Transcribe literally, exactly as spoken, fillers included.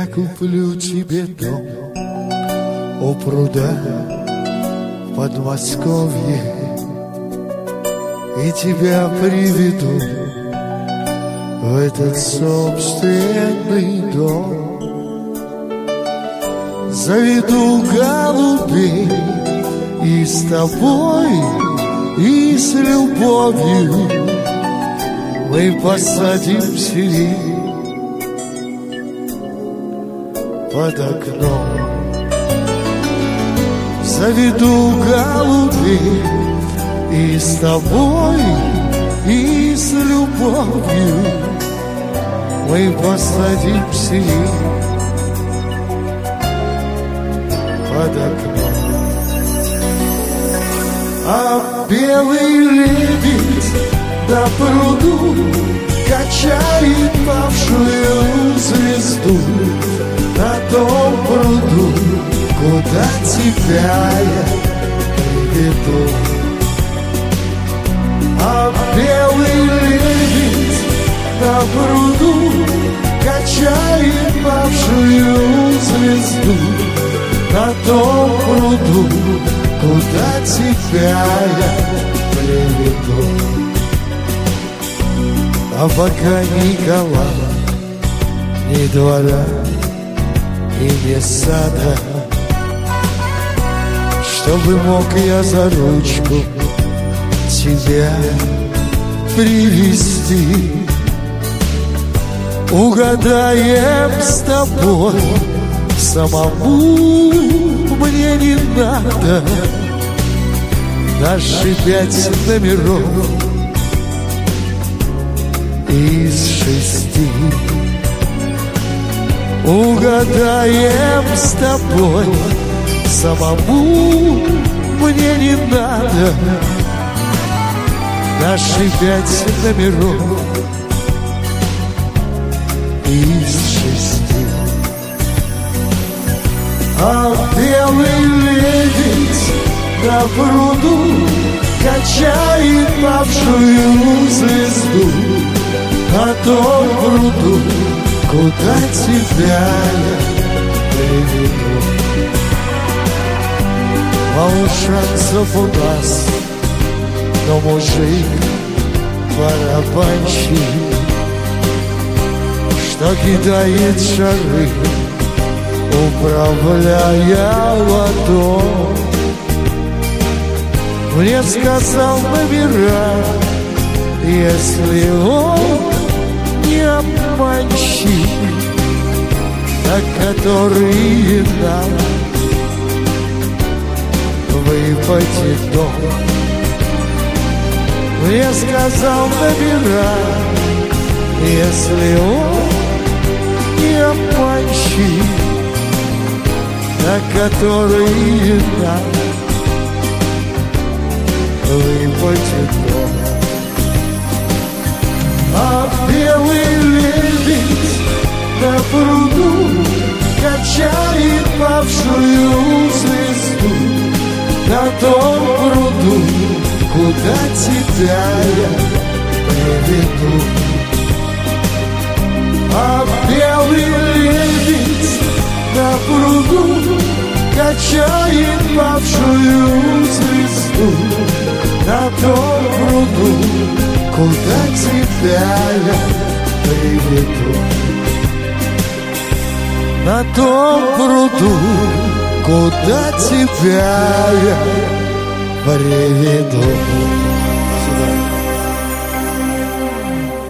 куплю тебе дом у пруда в Подмосковье и тебя приведу в этот собственный дом. Заведу голубей и с тобой, и с любовью мы посадим сирень под окном. Заведу голубей и с тобой, и с любовью мы посадим сирень под окном. А белый лебедь на пруду качает павшую звезду на том пруду, куда тебя я приведу. А белый лебедь на пруду качает павшую звезду на том пруду, куда тебя я приведу. А пока ни кола, ни двора и ни сада, чтобы мог я за ручку тебя привести, угадаем с тобой, самому мне не надо наши пять номеров из шести. Угадаем с тобой, самому мне не надо наши пять номеров из шести. А белый лебедь на пруду качает павшую звезду на том пруду, куда тебя я приведу. Мало шансов у нас, но мужик барабанщик, что кидает шары, управляя лото. Мне сказал номера, если он не обманщик, на которые нам выпадет дом. Мне сказал номера, если он не обманщик, на которые нам выпадет дом. А белый лебедь на пруду качает павшую звезду на том пруду, куда тебя я приведу. А белый лебедь на пруду качает павшую звезду на том пруду, куда тебя я приведу. На том пруду, куда тебя я приведу. Сюда.